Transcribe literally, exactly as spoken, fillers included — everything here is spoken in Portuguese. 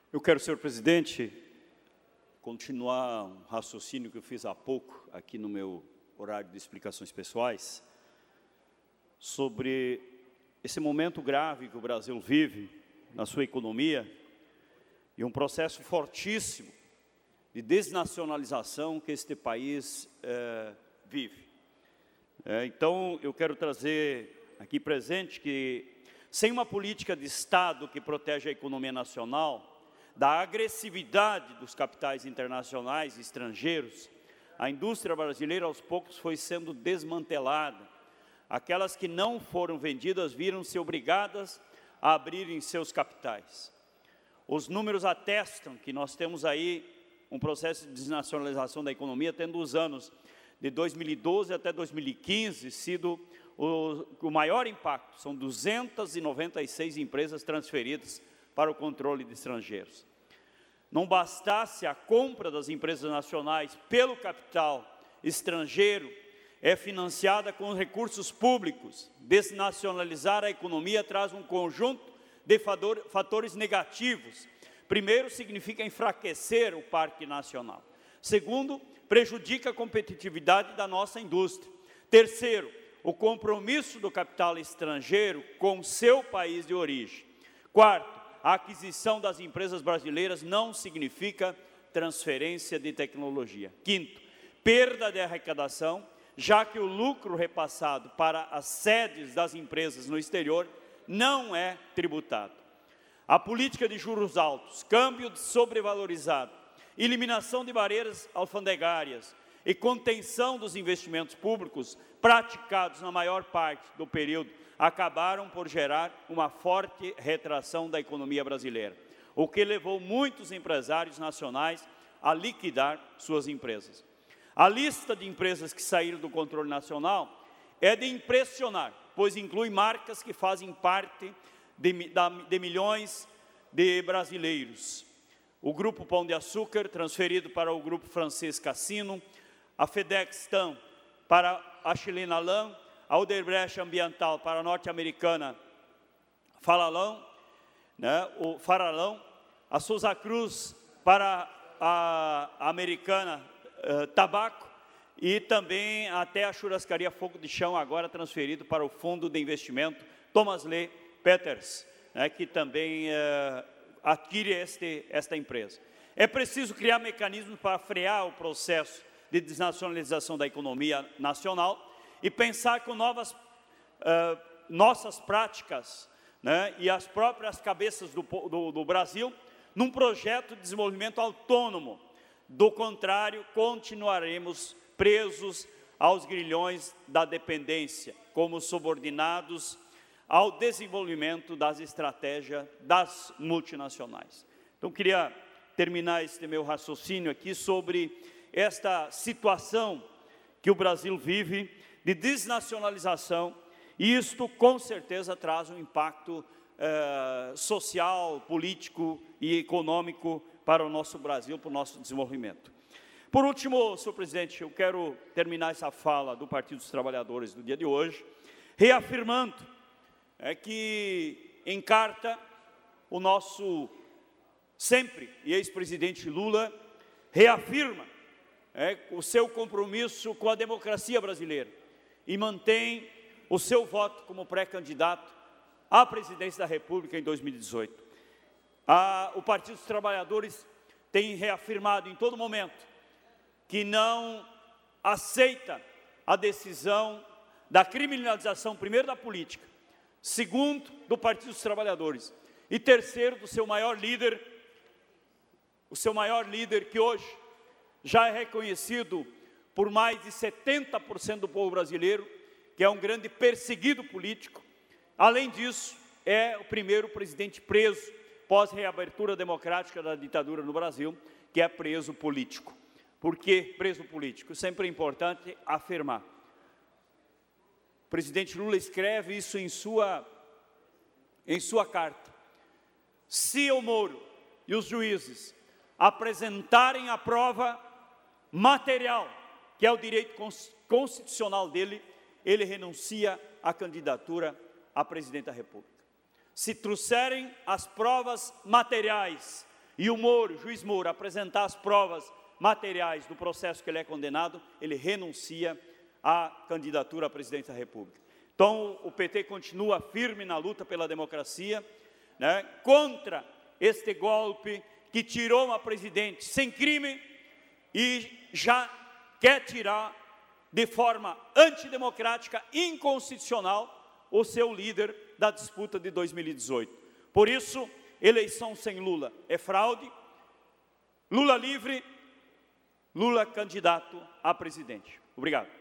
Eu quero, senhor presidente, continuar um raciocínio que eu fiz há pouco, aqui no meu horário de explicações pessoais, sobre esse momento grave que o Brasil vive na sua economia e um processo fortíssimo de desnacionalização que este país é, vive. É, então, eu quero trazer aqui presente que, sem uma política de Estado que protege a economia nacional, da agressividade dos capitais internacionais e estrangeiros, a indústria brasileira aos poucos foi sendo desmantelada. Aquelas que não foram vendidas viram-se obrigadas a abrirem seus capitais. Os números atestam que nós temos aí um processo de desnacionalização da economia, tendo os anos de dois mil e doze até dois mil e quinze sido o, o maior impacto. São duzentas e noventa e seis empresas transferidas para o controle de estrangeiros. Não bastasse a compra das empresas nacionais pelo capital estrangeiro, é financiada com recursos públicos. Desnacionalizar a economia traz um conjunto de fatores negativos. Primeiro, significa enfraquecer o parque nacional. Segundo, prejudica a competitividade da nossa indústria. Terceiro, o compromisso do capital estrangeiro com seu país de origem. Quarto, a aquisição das empresas brasileiras não significa transferência de tecnologia. Quinto, perda de arrecadação, já que o lucro repassado para as sedes das empresas no exterior não é tributado. A política de juros altos, câmbio sobrevalorizado, eliminação de barreiras alfandegárias e contenção dos investimentos públicos praticados na maior parte do período acabaram por gerar uma forte retração da economia brasileira, o que levou muitos empresários nacionais a liquidar suas empresas. A lista de empresas que saíram do controle nacional é de impressionar, pois inclui marcas que fazem parte de, de milhões de brasileiros. O Grupo Pão de Açúcar, transferido para o Grupo Francês Cassino, a FedEx-Tam para a chilena Lam, a Odebrecht Ambiental para a norte-americana Falalão, né, o Faralão, a Souza Cruz para a americana uh, Tabaco e também até a churrascaria Fogo de Chão, agora transferido para o Fundo de Investimento Thomas Lee Peters, né, que também uh, adquire este, esta empresa. É preciso criar mecanismos para frear o processo de desnacionalização da economia nacional e pensar com novas, uh, nossas práticas, né, e as próprias cabeças do, do, do Brasil, num projeto de desenvolvimento autônomo. Do contrário, continuaremos presos aos grilhões da dependência, como subordinados ao desenvolvimento das estratégias das multinacionais. Então, queria terminar este meu raciocínio aqui sobre esta situação que o Brasil vive de desnacionalização, e isto com certeza traz um impacto eh, social, político e econômico para o nosso Brasil, para o nosso desenvolvimento. Por último, senhor presidente, eu quero terminar essa fala do Partido dos Trabalhadores do dia de hoje, reafirmando é, que em carta o nosso sempre e ex-presidente Lula reafirma é, o seu compromisso com a democracia brasileira e mantém o seu voto como pré-candidato à presidência da República em dois mil e dezoito. A, o Partido dos Trabalhadores tem reafirmado em todo momento que não aceita a decisão da criminalização, primeiro, da política, segundo, do Partido dos Trabalhadores, e terceiro, do seu maior líder, o seu maior líder que hoje já é reconhecido por mais de setenta por cento do povo brasileiro, que é um grande perseguido político. Além disso, é o primeiro presidente preso pós-reabertura democrática da ditadura no Brasil, que é preso político. Por que preso político? Sempre é importante afirmar. O presidente Lula escreve isso em sua, em sua carta. Se o Moro e os juízes apresentarem a prova material, que é o direito constitucional dele, ele renuncia à candidatura a presidente da República. Se trouxerem as provas materiais e o Moro, o juiz Moro, apresentar as provas materiais do processo que ele é condenado, ele renuncia à candidatura à presidência da República. Então, o P T continua firme na luta pela democracia, né, contra este golpe que tirou uma presidente sem crime e já quer tirar de forma antidemocrática, inconstitucional, o seu líder da disputa de dois mil e dezoito. Por isso, eleição sem Lula é fraude, Lula livre, Lula candidato a presidente. Obrigado.